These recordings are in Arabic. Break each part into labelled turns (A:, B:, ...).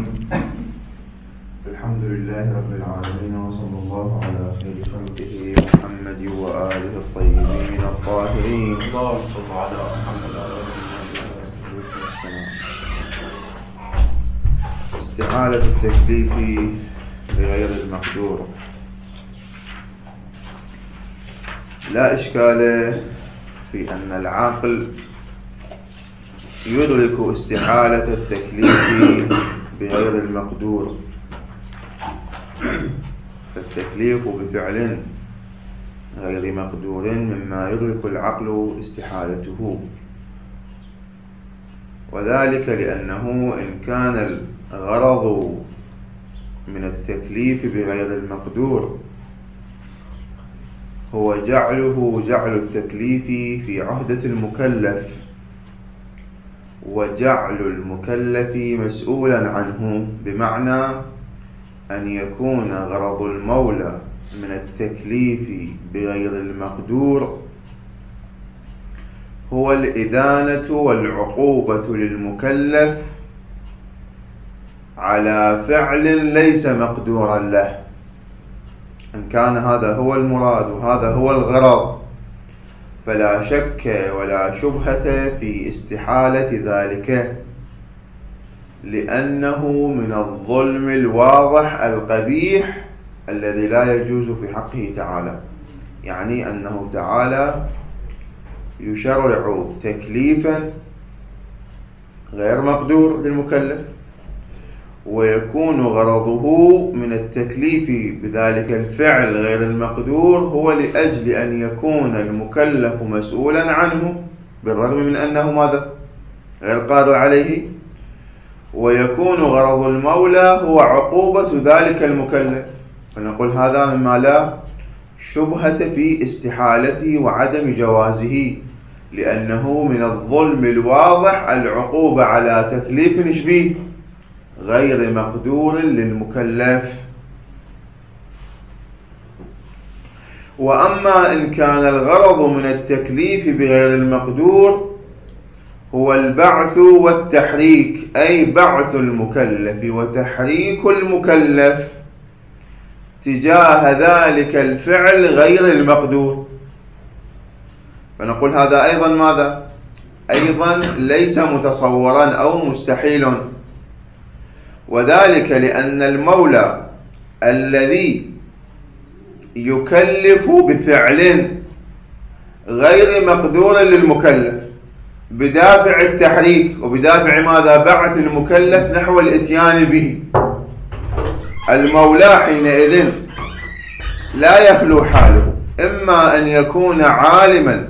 A: الحمد لله رب العالمين، وصلى الله على خير خلقه محمد وآله الطيبين الطاهرين.
B: اللهم صل على محمد.
A: استحالة التكليف بغير المقدور. لا إشكال في أن العاقل يدرك استحالة التكليف بغير المقدور، فالتكليف بفعل غير مقدور مما يدرك العقل استحالته، وذلك لأنه إن كان الغرض من التكليف بغير المقدور هو جعل التكليف في عهدة المكلف وجعل المكلف مسؤولا عنه، بمعنى أن يكون غرض المولى من التكليف بغير المقدور هو الإدانة والعقوبة للمكلف على فعل ليس مقدورا له. إن كان هذا هو المراد وهذا هو الغرض فلا شك ولا شبهة في استحالة ذلك، لأنه من الظلم الواضح القبيح الذي لا يجوز في حقه تعالى. يعني أنه تعالى يشرع تكليفا غير مقدور للمكلف، ويكون غرضه من التكليف بذلك الفعل غير المقدور هو لأجل أن يكون المكلف مسؤولا عنه بالرغم من أنه ماذا؟ غير قادر عليه، ويكون غرض المولى هو عقوبة ذلك المكلف. فنقول هذا مما لا شبهة في استحالته وعدم جوازه، لأنه من الظلم الواضح العقوبة على تكليف نشبيه غير مقدور للمكلف. وأما إن كان الغرض من التكليف بغير المقدور هو البعث والتحريك، أي بعث المكلف وتحريك المكلف تجاه ذلك الفعل غير المقدور، فنقول هذا أيضا ماذا؟ أيضا ليس متصورا أو مستحيل، وذلك لأن المولى الذي يكلف بفعل غير مقدور للمكلف بدافع التحريك وبدافع ماذا؟ بعث المكلف نحو الاتيان به، المولى حينئذ لا يخلو حاله إما أن يكون عالما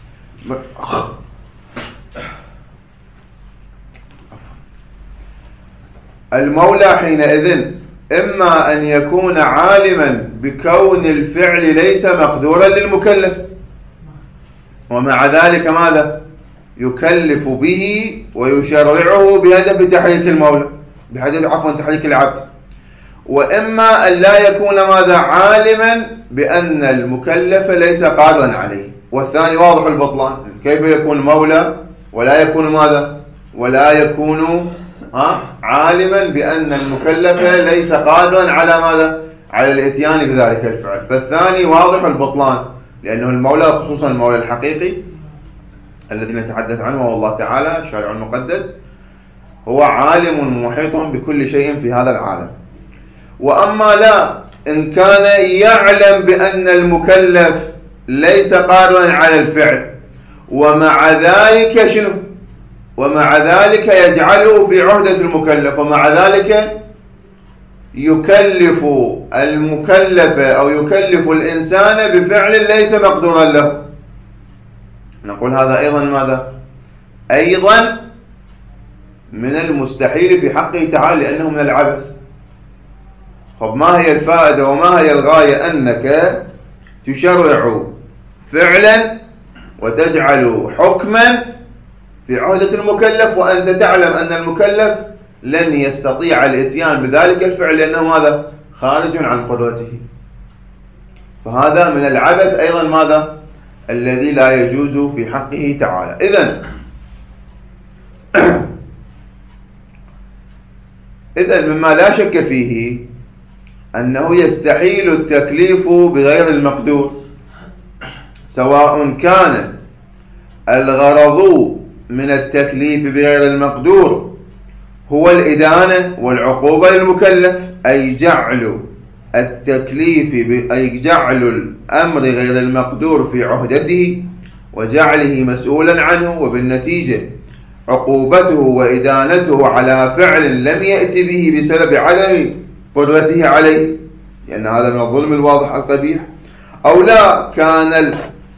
A: المولى حينئذ إما أن يكون عالما بكون الفعل ليس مقدورا للمكلف، ومع ذلك ماذا؟ يكلف به ويشرعه بهدف تحريك المولى، بهدف تحريك العبد. وإما أن لا يكون ماذا؟ عالما بأن المكلف ليس قادرا عليه، والثاني واضح البطلان. كيف يكون مولى ولا يكون ماذا؟ ولا يكون عالما بأن المكلف ليس قادرا على ماذا؟ على الاتيان بذلك الفعل. فالثاني واضح البطلان، لأنه المولى خصوصا المولى الحقيقي الذي نتحدث عنه هو الله تعالى الشارع المقدس هو عالم محيط بكل شيء في هذا العالم. وأما لا، إن كان يعلم بأن المكلف ليس قادرا على الفعل ومع ذلك شنو؟ ومع ذلك يجعله في عهدة المكلف، ومع ذلك يكلف المكلف أو يكلف الإنسان بفعل ليس مقدورا له، نقول هذا أيضا ماذا؟ أيضا من المستحيل في حقه تعالى، لأنه من العبث. طب ما هي الفائدة وما هي الغاية أنك تشرع فعلا وتجعل حكما في عهدة المكلف وأنت تعلم أن المكلف لن يستطيع الاتيان بذلك الفعل لأنه ماذا؟ خارج عن قدرته. فهذا من العبث أيضا ماذا؟ الذي لا يجوز في حقه تعالى. إذن إذن مما لا شك فيه أنه يستحيل التكليف بغير المقدور، سواء كان الغرض من التكليف بغير المقدور هو الإدانة والعقوبة للمكلف، أي جعل التكليف أي جعل الأمر غير المقدور في عهدته وجعله مسؤولا عنه، وبالنتيجة عقوبته وإدانته على فعل لم يأتي به بسبب عدم قدرته عليه، لأن هذا من الظلم الواضح القبيح. أو لا كان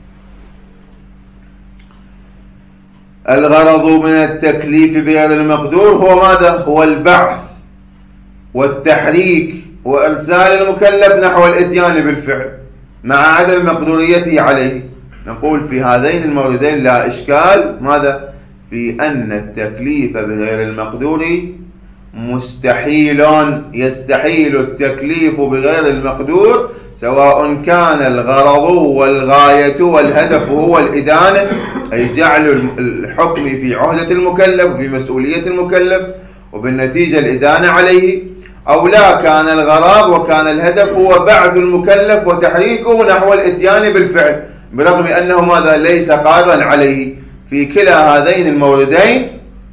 A: الغرض من التكليف بغير المقدور هو ماذا؟ هو البعث والتحريك وإرسال المكلف نحو الإتيان بالفعل مع عدم مقدوريته عليه. نقول في هذين الموردين لا إشكال ماذا؟ في أن التكليف بغير المقدور مستحيل، يستحيل التكليف بغير المقدور، سواء كان الغرض والغاية والهدف هو الإدانة أي جعل الحكم في عهدة المكلف وفي مسؤولية المكلف وبالنتيجة الإدانة عليه، أو لا كان الغرض وكان الهدف هو بعث المكلف وتحريكه نحو الإتيان بالفعل برغم أنه ماذا؟ ليس قادرا عليه. في كلا هذين الموردين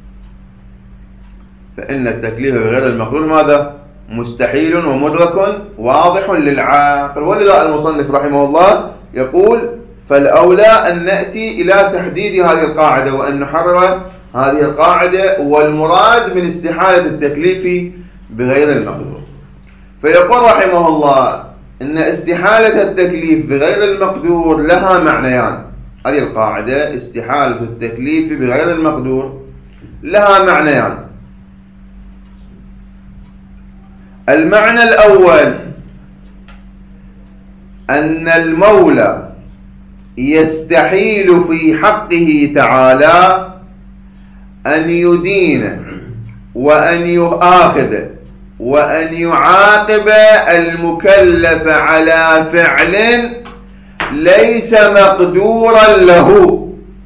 A: فإن التكليف بغير المقدور ماذا؟ مستحيل ومدرك واضح للعاقل. ولذا المصنف رحمه الله يقول فالأولى أن نأتي إلى تحديد هذه القاعدة وأن نحرر هذه القاعدة والمراد من استحالة التكليف بغير المقدور. فيقول رحمه الله إن استحالة التكليف بغير المقدور لها معنيان. هذه القاعدة استحالة التكليف بغير المقدور لها معنيان. المعنى الأول أن المولى يستحيل في حقه تعالى أن يدين وأن يؤاخذ وأن يعاقب المكلف على فعل ليس مقدورا له.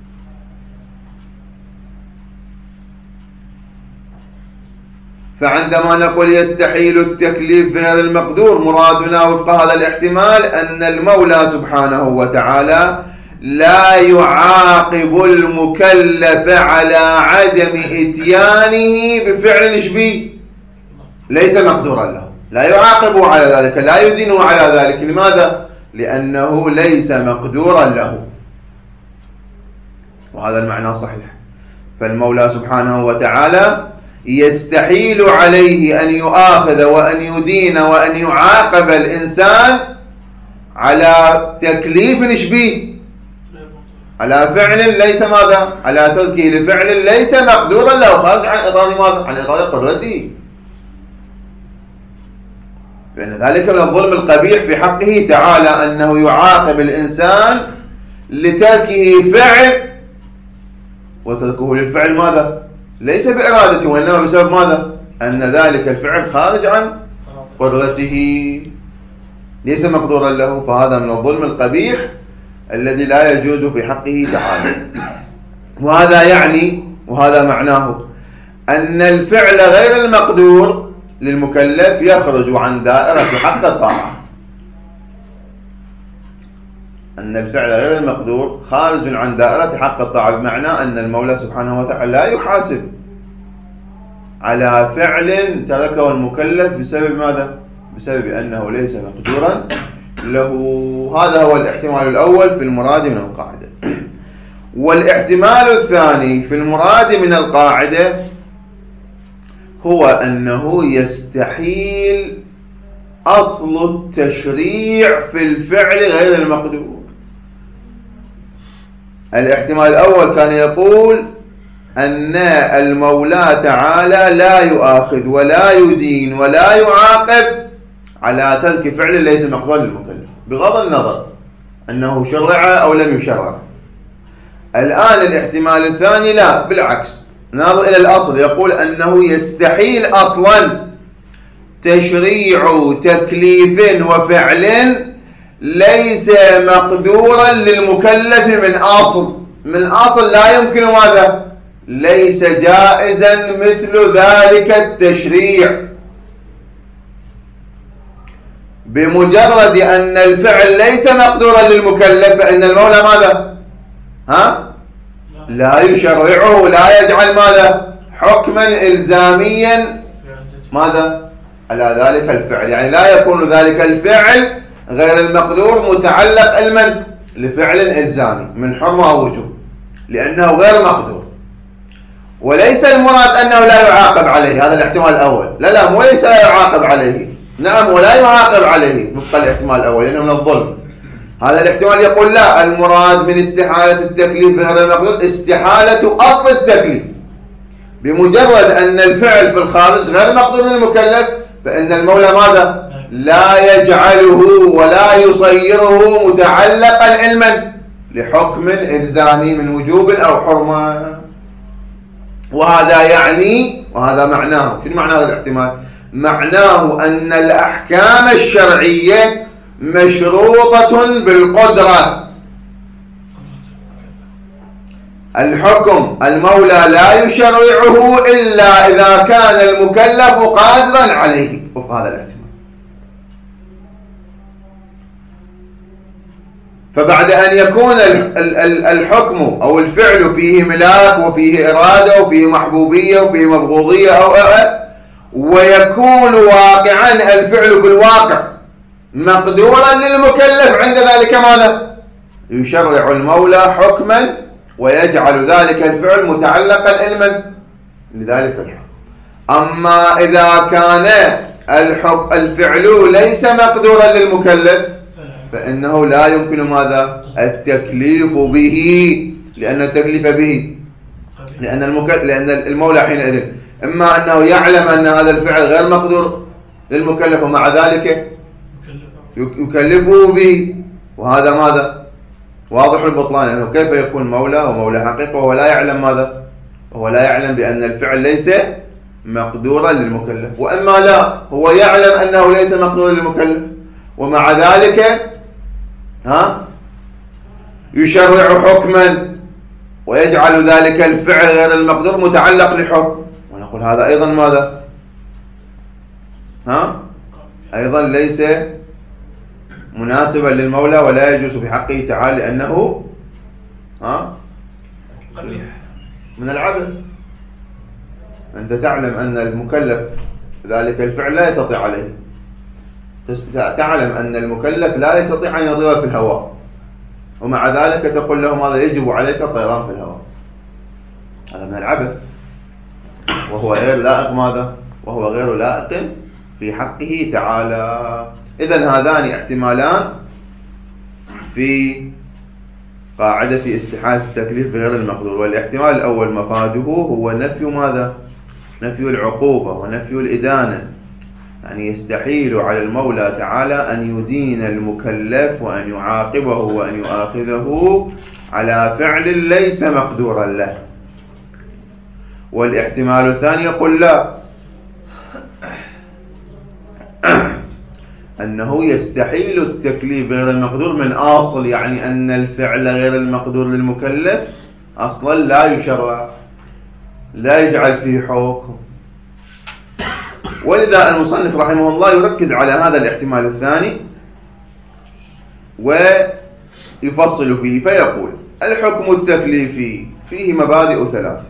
A: فعندما نقول يستحيل التكليف غير المقدور مرادنا وفق هذا الاحتمال أن المولى سبحانه وتعالى لا يعاقب المكلف على عدم إتيانه بفعل شبيه ليس مقدورا له، لا يعاقبه على ذلك، لا يدينه على ذلك. لماذا؟ لأنه ليس مقدورا له، وهذا المعنى صحيح. فالمولى سبحانه وتعالى يستحيل عليه أن يؤاخذ وأن يدين وأن يعاقب الإنسان على تكليف شبيه، على فعل ليس ماذا؟ على تركه لفعل ليس مقدورا له، خارج عن إطار ماذا؟ عن إطار قدرته. لأن ذلك من الظلم القبيح في حقه تعالى أنه يعاقب الإنسان لتركه فعل وتركه للفعل ماذا؟ ليس بإرادته وإنما بسبب ماذا؟ أن ذلك الفعل خارج عن قدرته ليس مقدورا له. فهذا من الظلم القبيح الذي لا يجوز في حقه تعالى. وهذا يعني وهذا معناه أن الفعل غير المقدور للمكلف يخرج عن دائرة حق الطاعة. أن الفعل غير المقدور خارج عن دائرة حق الطاعة، بمعنى أن المولى سبحانه وتعالى لا يحاسب على فعل تركه المكلف بسبب ماذا؟ بسبب أنه ليس مقدورا له. هذا هو الاحتمال الأول في المراد من القاعدة. والاحتمال الثاني في المراد من القاعدة هو أنه يستحيل أصل التشريع في الفعل غير المقدور. الاحتمال الأول كان يقول أن المولى تعالى لا يؤاخذ ولا يدين ولا يعاقب على ترك فعل ليس مقدورا للمكلف بغض النظر أنه شرع أو لم يشرع. الآن الاحتمال الثاني لا، بالعكس، ناظر إلى الأصل، يقول أنه يستحيل أصلا تشريع تكليف وفعل ليس مقدورا للمكلف من أصل لا يمكن ماذا؟ ليس جائزا مثل ذلك التشريع. بمجرد أن الفعل ليس مقدورا للمكلف فإن المولى ماذا؟ لا يشرعه، لا يجعل ماذا؟ حكما إلزاميا ماذا؟ على ذلك الفعل، يعني لا يكون ذلك الفعل غير المقدور متعلق علما لفعل إلزامي من حرمة أو وجوب، لأنه غير مقدور. وليس المراد أنه لا يعاقب عليه، هذا الاحتمال الأول. لا مو ليس لا يعاقب عليه، نعم ولا يعاقب عليه وفق الاحتمال الأول لأنه من الظلم. هذا الاحتمال يقول لا، المراد من استحالة التكليف غير المقدور استحالة أصل التكليف. بمجرد أن الفعل في الخارج غير مقدور للمكلف فإن المولى ماذا؟ لا يجعله ولا يصيره متعلقا علما لحكم إلزامي من وجوب أو حرمة. وهذا يعني، وهذا معناه، شنو معنى هذا الاحتمال؟ معناه أن الأحكام الشرعية مشروطة بالقدرة. الحكم المولى لا يشرعه إلا إذا كان المكلف قادرا عليه وفق هذا الاحتمال. فبعد أن يكون الحكم أو الفعل فيه ملاك وفيه إرادة وفيه محبوبية وفيه مبغوضية ويكون واقعا الفعل في الواقع مقدورا للمكلف، عند ذلك ماذا؟ يشرع المولى حكما ويجعل ذلك الفعل متعلقا علما لذلك الحكم. أما إذا كان الفعل ليس مقدورا للمكلف فإنه لا يمكن ماذا؟ التكليف به، لأن التكليف به لأن المولى حينئذ إما أنه يعلم أن هذا الفعل غير مقدور للمكلف ومع ذلك يكلفه به، وهذا ماذا؟ واضح البطلان، لأنه كيف يكون مولى ومولى حقيقة وهو لا يعلم ماذا؟ وهو لا يعلم بأن الفعل ليس مقدورا للمكلف. وإما لا، هو يعلم أنه ليس مقدورا للمكلف ومع ذلك يشرع حكما ويجعل ذلك الفعل غير المقدور متعلق لحكم، ونقول هذا أيضا ماذا؟ أيضا ليس مناسبا للمولى ولا يجوز في حقه تعالى لأنه من العبث. أنت تعلم أن المكلف ذلك الفعل لا يستطيع عليه، تعلم أن المكلف لا يستطيع أن يطير في الهواء ومع ذلك تقول له ماذا؟ يجب عليك الطيران في الهواء. هذا من العبث وهو غير لائق ماذا؟ وهو غير لائق في حقه تعالى. إذن هذان احتمالان في قاعدة استحالة التكليف بغير المقدور. والاحتمال الأول مفاده هو نفي ماذا؟ نفي العقوبة ونفي الإدانة، يعني يستحيل على المولى تعالى أن يدين المكلف وأن يعاقبه وأن يؤاخذه على فعل ليس مقدورا له. والاحتمال الثاني يقول لا، أنه يستحيل التكليف غير المقدور من أصل، يعني أن الفعل غير المقدور للمكلف أصلا لا يشرع، لا يجعل فيه حكم. ولذا المصنف رحمه الله يركز على هذا الاحتمال الثاني ويفصل فيه فيقول: الحكم التكليفي فيه مبادئ ثلاث.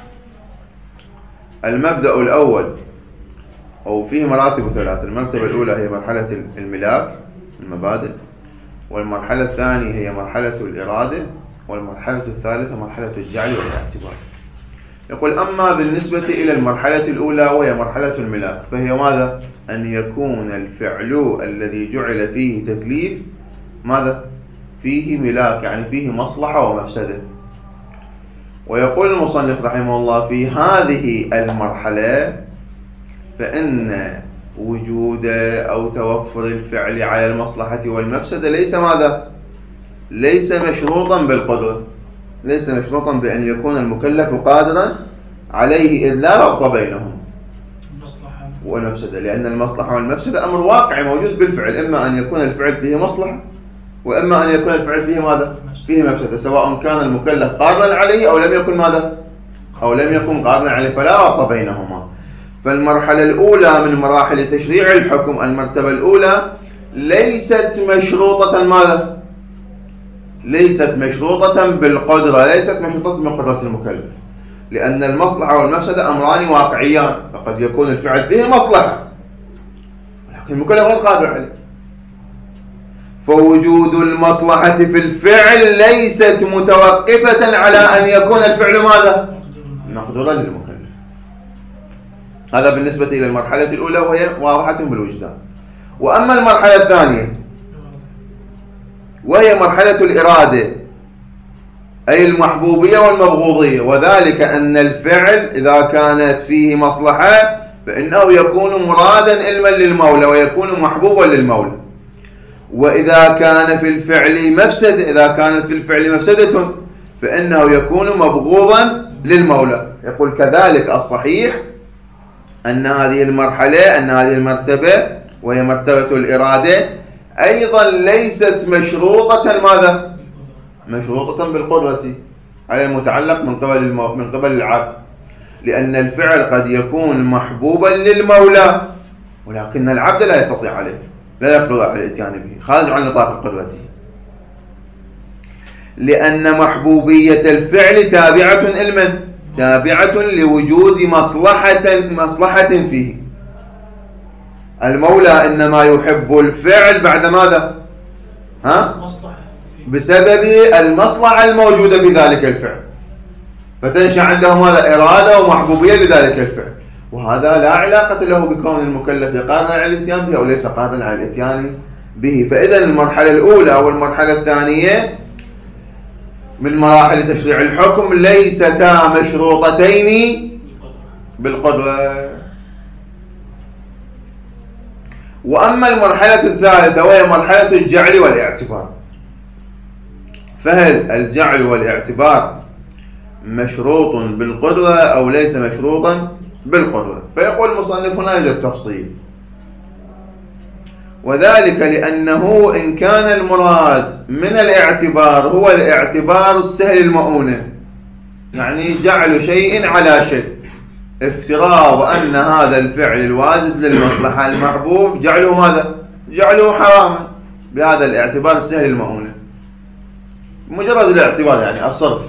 A: المبدأ الأول أو فيه مراتب ثلاث. المرتبة الأولى هي مرحلة الملاك المبادئ، والمرحلة الثانية هي مرحلة الإرادة، والمرحلة الثالثة مرحلة الجعل والاعتبار. يقول: أما بالنسبة إلى المرحلة الأولى وهي مرحلة الملاك فهي ماذا؟ أن يكون الفعل الذي جعل فيه تكليف ماذا؟ فيه ملاك، يعني فيه مصلحة ومفسدة. ويقول المصنف رحمه الله: في هذه المرحلة فإن وجود أو توفر الفعل على المصلحة والمفسدة ليس ماذا؟ ليس مشروطا بالقدرة، ليس مشروطا بأن يكون المكلف قادرا عليه، إذ لا ربط بينهم المصلحة والمفسدة، لأن المصلحة والمفسدة أمر واقعي موجود بالفعل، إما أن يكون الفعل فيه مصلحة وإما أن يكون الفعل فيه ماذا؟ فيه مفسدة، سواء كان المكلف قادرا عليه أو لم يكن ماذا؟ أو لم يكن قادرا عليه، فلا ربط بينهما. فالمرحلة الأولى من مراحل تشريع الحكم، المرتبة الأولى ليست مشروطة ماذا؟ ليست مشروطة بالقدرة، ليست مشروطة بقدرة المكلف، لأن المصلحة والمفسدة أمران واقعيان، فقد يكون الفعل فيه مصلحة لكن المكلف غير قادر عليه. فوجود المصلحة في الفعل ليست متوقفة على أن يكون الفعل ماذا؟ مقدورا للمكلف. هذا بالنسبة إلى المرحلة الأولى وهي واضحة بالوجدان. وأما المرحلة الثانية وهي مرحلة الإرادة، أي المحبوبية والمبغوضية، وذلك أن الفعل إذا كانت فيه مصلحة فإنه يكون مرادا علما للمولى ويكون محبوبا للمولى، وإذا كان في الفعل مفسدة، إذا كانت في الفعل مفسدة فإنه يكون مبغوضا للمولى. يقول كذلك الصحيح أن هذه المرحلة، أن هذه المرتبة وهي مرتبة الإرادة أيضا ليست مشروطة ماذا؟ مشروطة بالقدرة على المتعلق من قبل العبد، لأن الفعل قد يكون محبوبا للمولى ولكن العبد لا يستطيع عليه، لا يقدر على الاتيان به، خارج عن نطاق قدرته، لأن محبوبية الفعل تابعة لوجود مصلحة فيه. المولى إنما يحب الفعل بعد ماذا؟ بسبب المصلحة الموجودة في ذلك الفعل، فتنشأ عنده ماذا؟ إرادة ومحبوبية لذلك الفعل، وهذا لا علاقة له بكون المكلف قادرا على الاتيان به أو ليس قادرا على الاتيان به. فإذا المرحلة الأولى والمرحلة الثانية من مراحل تشريع الحكم ليستا مشروطتين بالقدرة. وأما المرحلة الثالثة وهي مرحلة الجعل والاعتبار، فهل الجعل والاعتبار مشروط بالقدرة أو ليس مشروطا بالقدرة؟ فيقول المصنف هنا يوجد تفصيل، وذلك لأنه إن كان المراد من الاعتبار هو الاعتبار السهل المؤونة، يعني جعل شيء على شيء، افتراض أن هذا الفعل الواجد للمصلحة المحبوب جعله ماذا؟ جعله حراما بهذا الاعتبار السهل المؤونة، مجرد الاعتبار يعني الصرف.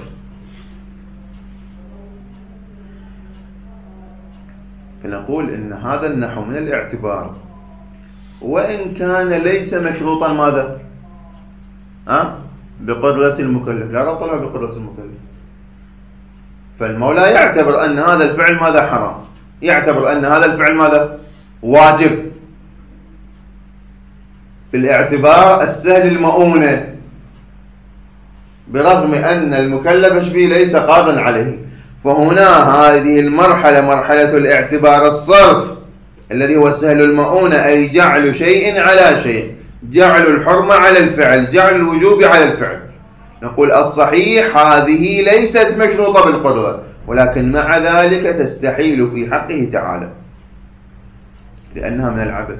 A: فنقول إن هذا النحو من الاعتبار وإن كان ليس مشروطا ماذا؟ بقدرة المكلف، لا ربط له بقدرة المكلف. فالمولى يعتبر أن هذا الفعل ماذا؟ حرام، يعتبر أن هذا الفعل ماذا؟ واجب، بالاعتبار السهل المؤونة، برغم أن المكلف به ليس قادرا عليه. فهنا هذه المرحلة مرحلة الاعتبار الصرف الذي هو السهل المؤونة، أي جعل شيء على شيء، جعل الحرمة على الفعل، جعل الوجوب على الفعل. نقول الصحيح هذه ليست مشروطة بالقدرة، ولكن مع ذلك تستحيل في حقه تعالى لأنها من العبث،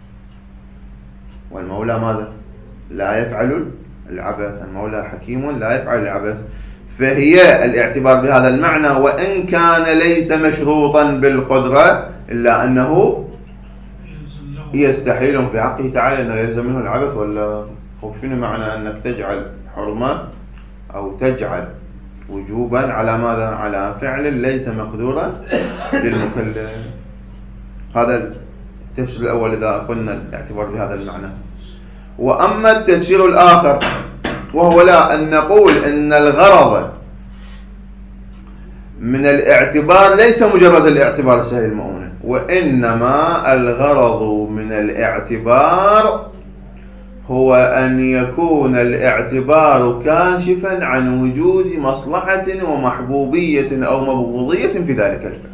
A: والمولى ماذا؟ لا يفعل العبث، المولى حكيم لا يفعل العبث. فهي الاعتبار بهذا المعنى وإن كان ليس مشروطا بالقدرة إلا أنه يستحيل في حقه تعالى أنه يلزم منه العبث. ولا شنو معنى أنك تجعل حرمة أو تجعل وجوبا على ماذا؟ على فعل ليس مقدورا للمكلف. هذا التفسير الأول إذا قلنا الاعتبار بهذا المعنى. وأما التفسير الآخر وهو لا أن نقول إن الغرض من الاعتبار ليس مجرد الاعتبار السهل المؤونة، وإنما الغرض من الاعتبار هو أن يكون الاعتبار كاشفا عن وجود مصلحة ومحبوبية أو مبغوضية في ذلك الفعل.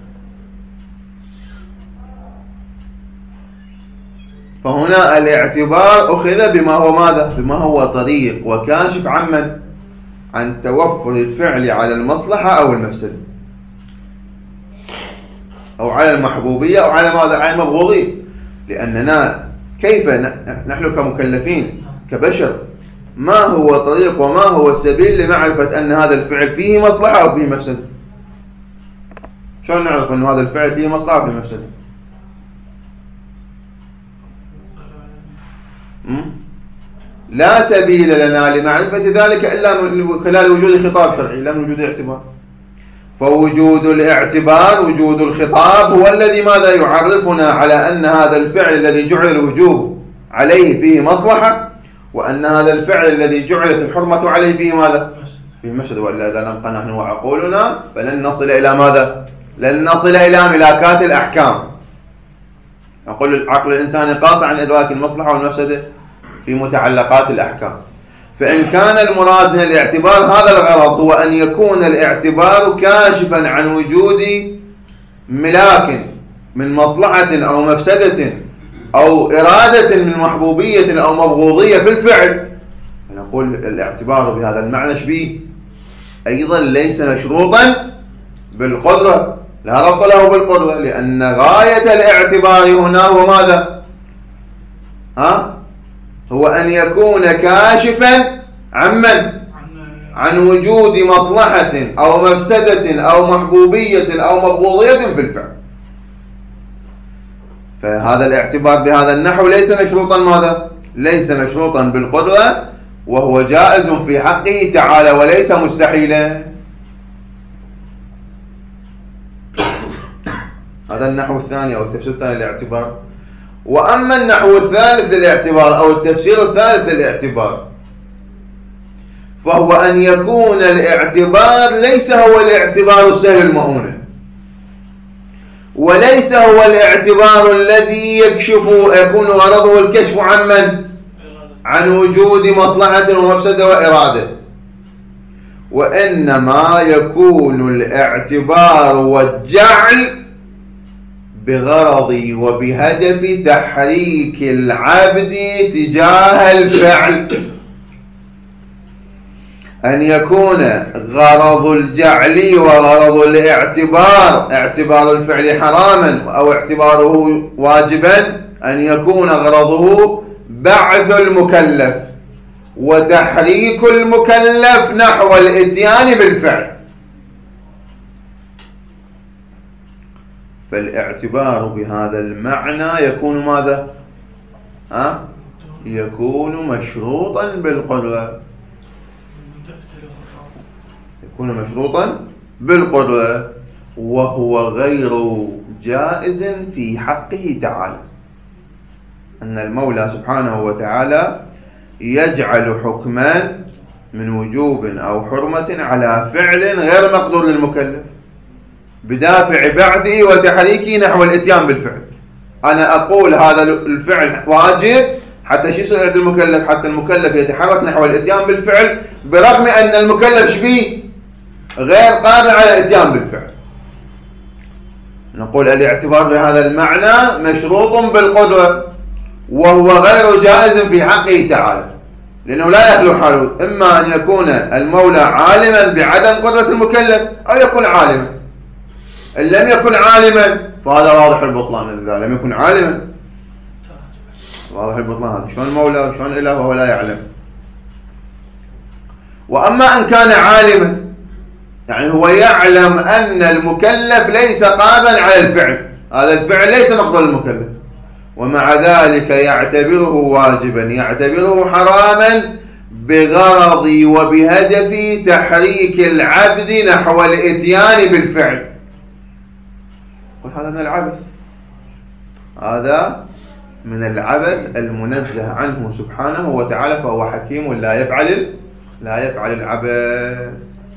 A: فهنا الاعتبار أخذ بما هو ماذا؟ بما هو طريق وكاشف عن عن توفر الفعل على المصلحة أو المفسدة أو على المحبوبية أو على ماذا؟ على المبغوضية. لأننا كيف نحن كمكلفين كبشر ما هو طريق وما هو السبيل لمعرفة أن هذا الفعل فيه مصلحة أو فيه مفسدة؟ شلون نعرف أن هذا الفعل فيه مصلحة أو فيه مفسدة؟ لا سبيل لنا لمعرفة ذلك إلا من خلال وجود خطاب شرعي لا من وجود الاعتبار. فوجود الاعتبار وجود الخطاب هو الذي ماذا يعرفنا على أن هذا الفعل الذي جعل الوجوب عليه فيه مصلحة، وأن هذا الفعل الذي جعلت الحرمة عليه فيه ماذا؟ فيه مفسدة. وإلا إذا نبقى نحن وعقولنا فلن نصل إلى ماذا؟ لن نصل إلى ملاكات الأحكام. نقول العقل الإنساني قاصر عن إدراك المصلحة والمفسدة في متعلقات الأحكام. فإن كان المراد من الاعتبار هذا الغرض هو أن يكون الاعتبار كاشفا عن وجود ملاك من مصلحة أو مفسدة أو إرادة من محبوبية أو مبغوضية في الفعل، نقول الاعتبار بهذا المعنى شبيه أيضا ليس مشروطا بالقدرة، لا ربط له بالقدرة، لأن غاية الاعتبار هنا هو ماذا؟ هو أن يكون كاشفا عن وجود مصلحة أو مفسدة أو محبوبية أو مبغوضية في الفعل. فهذا الاعتبار بهذا النحو ليس مشروطا ماذا؟ ليس مشروطا بالقدرة، وهو جائز في حقه تعالى وليس مستحيلا. هذا النحو الثاني أو التفسير الثاني للاعتبار. وأما النحو الثالث للاعتبار أو التفسير الثالث للاعتبار فهو أن يكون الاعتبار ليس هو الاعتبار السهل المؤونة، وليس هو الاعتبار الذي يكون غرضه الكشف عن من؟ عن وجود مصلحة ومفسدة وإرادة، وإنما يكون الاعتبار والجعل بغرض وبهدف تحريك العبد تجاه الفعل. أن يكون غرض الجعل وغرض الاعتبار اعتبار الفعل حراما أو اعتباره واجبا، أن يكون غرضه بعث المكلف وتحريك المكلف نحو الاتيان بالفعل. فالاعتبار بهذا المعنى يكون ماذا؟ يكون مشروطا بالقدرة، يكون مشروطا بالقدرة، وهو غير جائز في حقه تعالى. أن المولى سبحانه وتعالى يجعل حكما من وجوب أو حرمة على فعل غير مقدور للمكلف بدافع بعثه وتحريكه نحو الاتيان بالفعل. أنا أقول هذا الفعل واجب حتى شو يصير عند المكلف؟ حتى المكلف يتحرك نحو الاتيان بالفعل، برغم أن المكلف شبيه غير قادر على الاتيان بالفعل. نقول الاعتبار بهذا المعنى مشروط بالقدرة، وهو غير جائز في حقه تعالى، لأنه لا يخلو حاله إما أن يكون المولى عالما بعدم قدرة المكلف أو يكون عالما. إن لم يكن عالما فهذا واضح البطلان. إذا لم يكن عالما واضح البطلان. هذا شلون المولى وشلون إله وهو لا يعلم. وأما أن كان عالما يعني هو يعلم أن المكلف ليس قادرا على الفعل، هذا الفعل ليس مقدور المكلف، ومع ذلك يعتبره واجبا، يعتبره حراما بغرض وبهدف تحريك العبد نحو الاتيان بالفعل. قل هذا من العبث، هذا من العبث المنزه عنه سبحانه وتعالى، فهو حكيم لا يفعل العبث.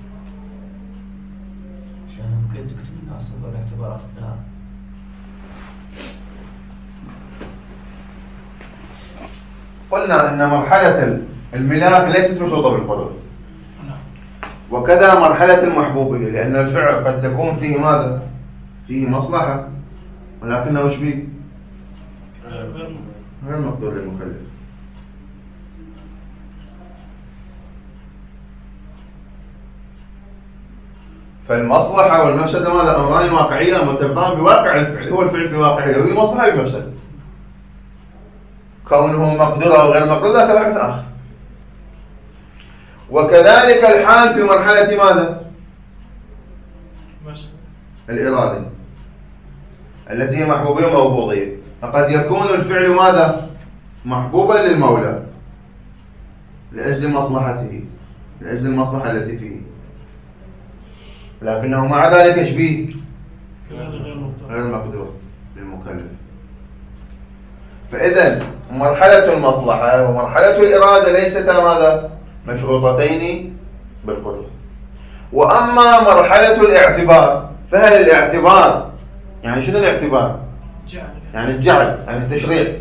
A: قلنا أن مرحلة الملاك ليست مشروطة بالقدرة، وكذا مرحلة المحبوبية، لأن الفعل قد تكون فيه ماذا؟ فيه مصلحة ولكنه شبيه غير مقدور للمكلف. فالمصلحة والمفسدة ماذا؟ أمران واقعية مرتبطان بواقع الفعل. هو الفعل في واقعه له مصلحة ومفسدة، كونه مقدور أو غير مقدور ذاك بحث آخر. وكذلك الحال في مرحلة ماذا؟ الإرادة التي هي محبوبية ومبغوضية. فقد يكون الفعل ماذا؟ محبوبا للمولى لأجل مصلحته، لأجل المصلحة التي فيه، لكنه مع ذلك شبيه غير مقدور للمكلف. فإذا مرحلة المصلحة ومرحلة الإرادة ليستا ماذا؟ مشروطتين بالقدرة. وأما مرحلة الاعتبار، فهل الاعتبار يعني شنو الاعتبار؟ يعني الجعل، يعني التشريع.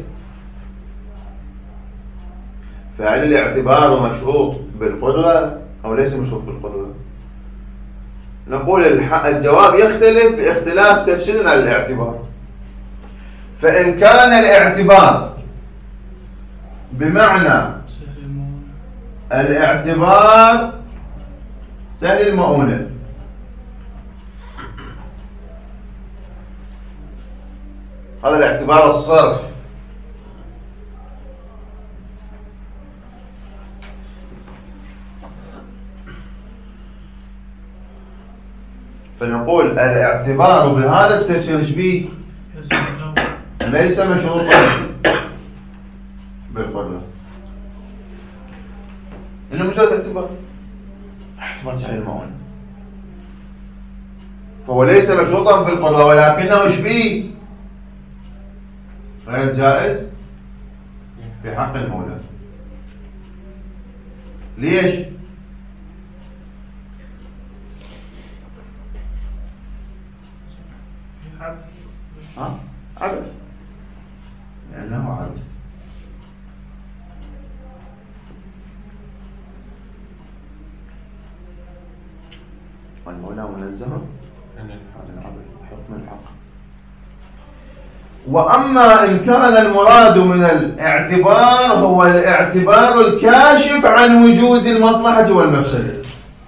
A: فهل الاعتبار مشروط بالقدرة أو ليس مشروط بالقدرة؟ نقول الجواب يختلف باختلاف تفسيرنا للاعتبار. فإن كان الاعتبار بمعنى الاعتبار سهل المؤونة، هذا الاعتبار الصرف، فنقول الاعتبار بهذا التفسير شبيه ليس مشروطا بالقدرة، إنه مجرد اعتبار سهل المؤونة، فهو ليس مشروطا بالقدرة ولكنه شبيه غير جائز في حق المولى. ليش؟ عبث، لأنه عبث. والمولى منزه عن العبث حكم الحق. وأما إن كان المراد من الاعتبار هو الاعتبار الكاشف عن وجود المصلحة والمفسدة،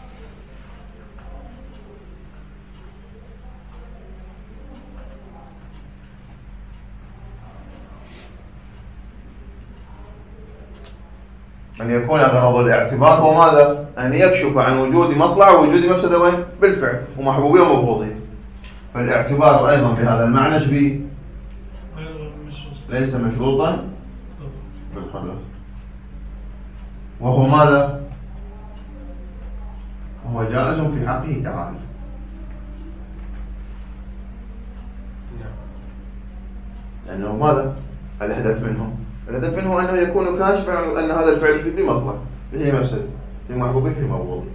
A: أن يكون غرض الاعتبار هو ماذا؟ أن يكشف عن وجود مصلحة ووجود مفسدة وين؟ بالفعل، ومحبوبية ومبغوضية. فالاعتبار أيضا بهذا المعنى شبيه ليس مشروطا بالقدر، وهو ماذا؟ هو جائز في حقه تعالى. لأنه ماذا؟ الهدف منه أنه يكون كاشفا عن أن هذا الفعل فيه مصلحة، فيه مفسدة، فيه محبوبية، فيه مبغوضية.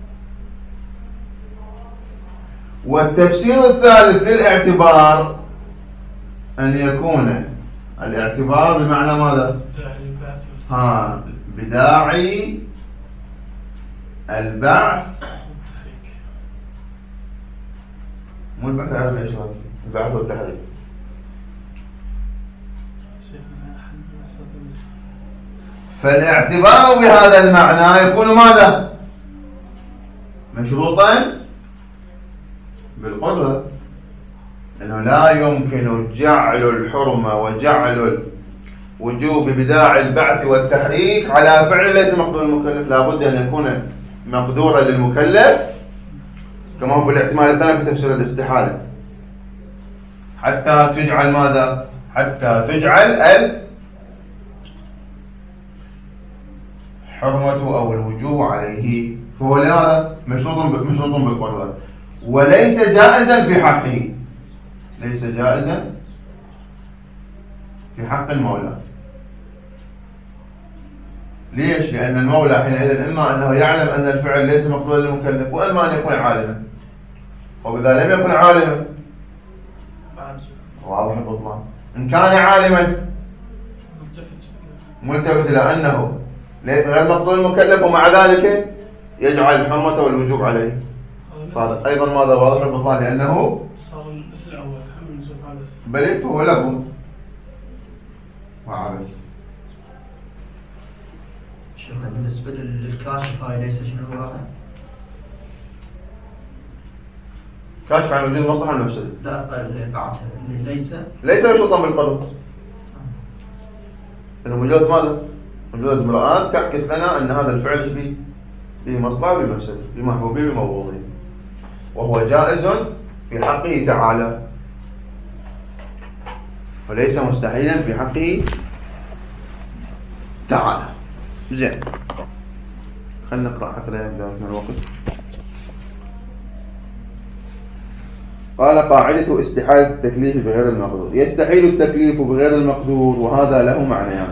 A: والتفسير الثالث للاعتبار أن يكون الاعتبار بمعنى ماذا؟ بداعي البعث، مو البعث العالمي الإشراكي، البعث والتحريك. فالاعتبار بهذا المعنى يكون ماذا؟ مشروطا بالقدرة، لأنه لا يمكن جعل الحرمة وجعل الوجوب بداعي البعث والتحريك على فعل ليس مقدور المكلف، لا بد أن يكون مقدورا للمكلف، كما هو في الاحتمال الثاني في تفسير الاستحالة، حتى تجعل ماذا؟ حتى تجعل الحرمة أو الوجوب عليه، فهو لماذا؟ مشروط بالقدرة، وليس جائزا في حقه، ليس جائزا في حق المولى. ليش؟ لأن المولى حينئذ إما أنه يعلم أن الفعل ليس مقدورا للمكلف، وإما أن يكون عالما، وإذا لم يكن عالما واضح البطلان. إن كان عالما ملتفت إلى أنه غير مقدور المكلف ومع ذلك يجعل الحرمة والوجوب عليه، فهذا أيضا ماذا؟ واضح البطلان، لأنه
C: صار مثل الأول
A: بل هو له وعبث.
D: شيخنا بالنسبة للكاشف هاي ليس شنو هو؟
A: كاشف عن وجود المصلحة والمفسدة؟
D: لا بعدها
A: ليس مشروطا بالقدر، إنه مجرد ماذا؟ مجرد امرأة تعكس لنا أن هذا الفعل فيه مصلحة بمفسدة، بمحبوبية بمبغوضية، وهو جائز في حقه تعالى، وليس مستحيلا في حقه تعالى. زين، خلنا نقرأ حتى لا يهدر من الوقت. قال: قاعدة استحالة التكليف بغير المقدور. يستحيل التكليف بغير المقدور، وهذا له معنيان.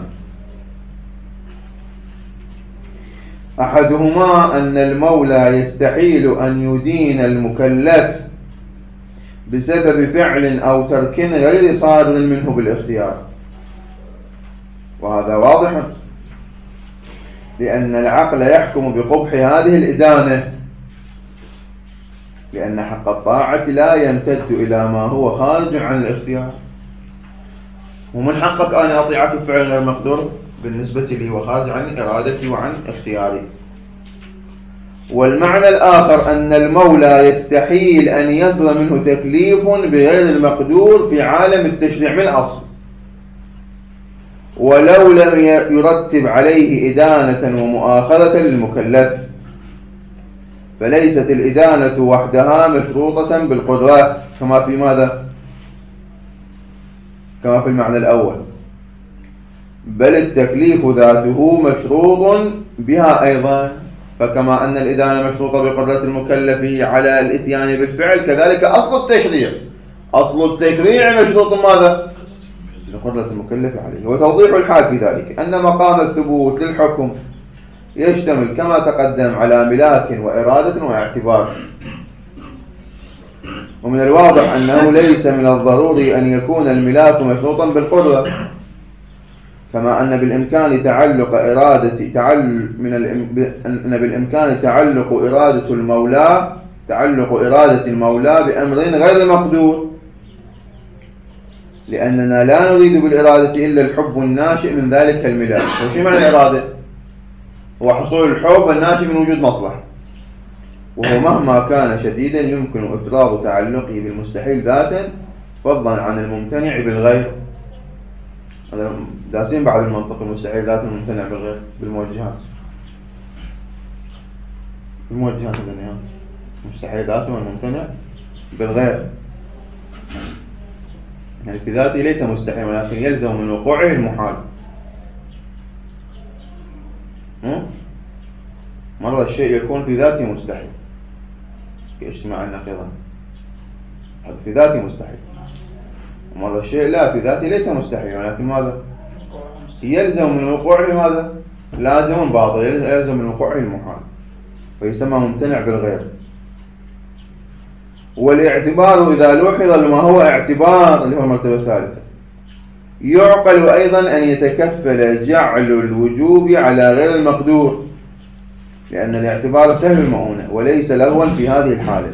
A: أحدهما أن المولى يستحيل أن يدين المكلف بسبب فعل أو ترك غير صادر منه بالاختيار، وهذا واضح، لأن العقل يحكم بقبح هذه الإدانة، لأن حق الطاعة لا يمتد إلى ما هو خارج عن الاختيار. ومن حقك أن أطيعك فعل غير مقدور بالنسبة لي وخارج عن إرادتي وعن اختياري. والمعنى الآخر أن المولى يستحيل أن يصدر منه تكليف بغير المقدور في عالم التشريع من أصل، ولو لم يرتب عليه إدانة ومؤاخذة للمكلف، فليست الإدانة وحدها مشروطة بالقدرة كما في ماذا؟ كما في المعنى الأول، بل التكليف ذاته مشروط بها أيضا. فكما أن الإدانة مشروطة بقدرة المكلف على الإتيان بالفعل، كذلك أصل التشريع مشروط ماذا؟ بقدرة المكلف عليه. وتوضيح الحال في ذلك أن مقام الثبوت للحكم يشتمل كما تقدم على ملاك وإرادة واعتبار. ومن الواضح أنه ليس من الضروري أن يكون الملاك مشروطا بالقدرة، كما أن بالإمكان تعلق إرادة المولى بأمر غير مقدور، لأننا لا نريد بالإرادة إلا الحب الناشئ من ذلك الملاك. وشو معنى الإرادة؟ هو حصول الحب الناشئ من وجود مصلحة، وهو مهما كان شديدا يمكن إفراغ تعلقه بالمستحيل ذاتا فضلا عن الممتنع بالغير. هذا داسين بعد المنطق، المستحيل ذات الممتنع بالغير بالموجهات هذا المستحيل ذاته والممتنع بالغير، يعني في ذاته ليس مستحيل، ولكن يلزم من وقوعه المحال. مرة الشيء يكون في ذاته مستحيل كاجتماع النقيضين، هذا في ذاته مستحيل. ومرة الشيء لا، في ذاته ليس مستحيل، ولكن ماذا؟ يلزم من وقوعه ماذا؟ لازم باطل، يلزم من وقوعه المحال، ويسمى ممتنع بالغير. والاعتبار إذا لوحظ بما هو اعتبار اللي هو المرتبة الثالثة، يعقل أيضا أن يتكفل جعل الوجوب على غير المقدور، لأن الاعتبار سهل المؤونة وليس لغوا في هذه الحالة.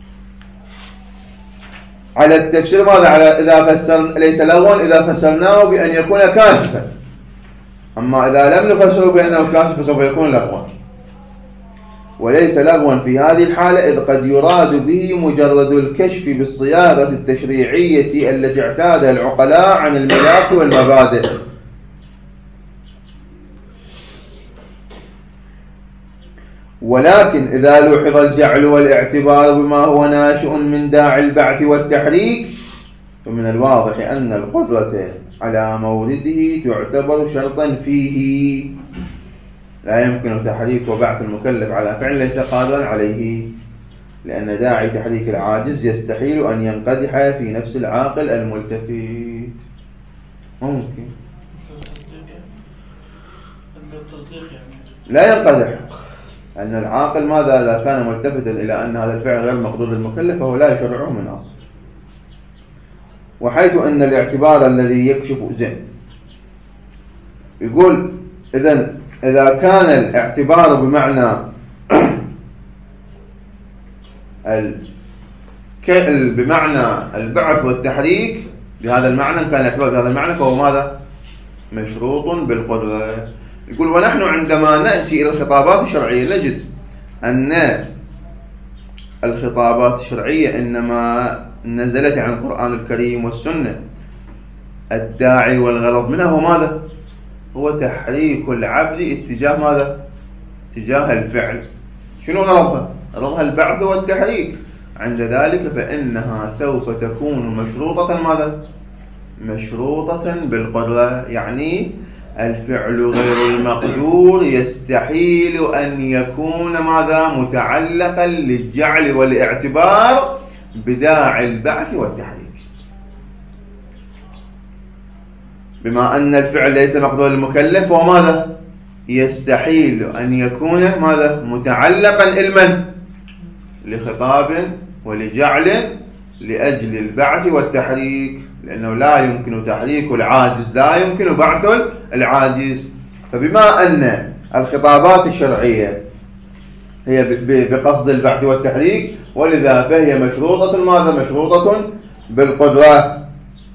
A: على التفسير ماذا؟ على إذا فسر ليس لغوا إذا فسرناه بأن يكون كاشفا، أما إذا لم نفسره بأنه كاشف فسوف يكون لغوا. وليس لغوا في هذه الحالة إذ قد يراد به مجرد الكشف بالصياغة التشريعية التي اعتادها العقلاء عن الملاك والمبادئ. ولكن إذا لوحظ الجعل والاعتبار بما هو ناشئ من داعي البعث والتحريك، فمن الواضح أن القدرة على مورده تعتبر شرطا فيه، لا يمكن تحريك وبعث المكلف على فعل ليس قادرا عليه، لأن داعي تحريك العاجز يستحيل أن ينقدح في نفس العاقل الملتفت. ممكن لا ينقدح، أن العاقل ماذا إذا كان ملتفتا إلى أن هذا الفعل غير مقدور للمكلف فهو لا يشرعه من أصل. وحيث أن الاعتبار الذي يكشف زين، يقول إذا كان الاعتبار بمعنى بمعنى البعث والتحريك بهذا المعنى، كان الاعتبار بهذا المعنى فهو ماذا؟ مشروط بالقدرة. يقول: ونحن عندما نأتي إلى الخطابات الشرعية نجد أن الخطابات الشرعية إنما نزلت عن القرآن الكريم والسنة، الداعي والغرض منها هو ماذا؟ هو تحريك العبد اتجاه ماذا؟ اتجاه الفعل. شنو غرضها؟ غرضها البعث والتحريك. عند ذلك فإنها سوف تكون مشروطة ماذا؟ مشروطة بالقدرة، يعني الفعل غير المقدور يستحيل أن يكون ماذا؟ متعلقا للجعل والاعتبار بداعي البعث والتحريك. بما أن الفعل ليس مقدور للمكلف وماذا؟ يستحيل أن يكون ماذا؟ متعلقا لمن؟ لخطاب ولجعل لأجل البعث والتحريك، لأنه لا يمكن تحريك العاجز، لا يمكن بعث العاجز. فبما أن الخطابات الشرعية هي بقصد البعث والتحريك، ولذا فهي مشروطة ماذا؟ مشروطة بالقدرة،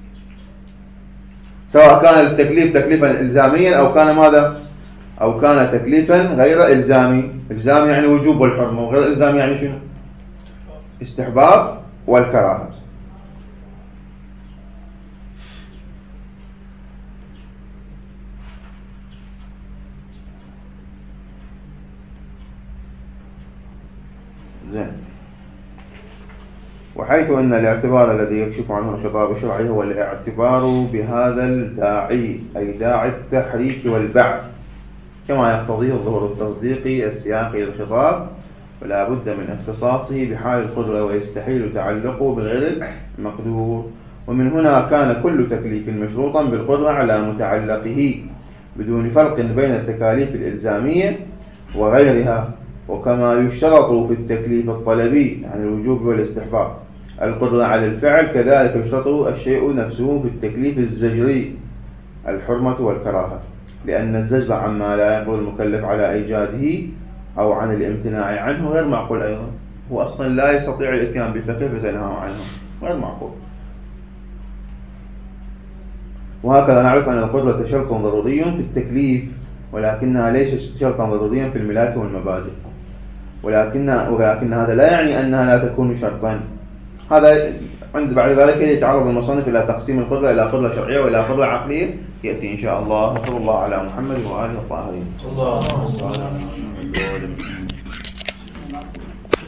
A: سواء كان التكليف تكليفا إلزاميا أو كان ماذا؟ أو كان تكليفا غير إلزامي. إلزامي يعني وجوب والحرمة، وغير إلزامي يعني شنو؟ استحباب والكراهة. زين. وحيث أن الاعتبار الذي يكشف عنه الخطاب الشرعي هو الاعتبار بهذا الداعي، أي داعي التحريك والبعث، كما يقتضيه الظهور التصديقي السياقي للخطاب، ولا بد من اختصاصه بحال القدرة، ويستحيل تعلقه بغير المقدور. ومن هنا كان كل تكليف مشروطا بالقدرة على متعلقه بدون فرق بين التكاليف الإلزامية وغيرها. وكما يشترط في التكليف الطلبي عن الوجوب والاستحباب القدرة على الفعل، كذلك يشترط الشيء نفسه في التكليف الزجري الحرمة والكراهة، لأن الزجر عما لا يقدر المكلف على إيجاده أو عن الامتناع عنه غير معقول أيضا. هو أصلا لا يستطيع الاتيان به، فكيف تنهى عنه؟ غير معقول. وهكذا نعرف أن القدرة شرط ضروري في التكليف، ولكنها ليست شرطا ضروريا في الملاك والمبادئ، ولكن هذا لا يعني أنها لا تكون شرطا. هذا عند بعد ذلك يتعرض المصنف إلى تقسيم القدرة إلى قدرة شرعية وإلى قدرة عقلية، يأتي إن شاء الله. صلى الله على محمد وآله الطاهرين.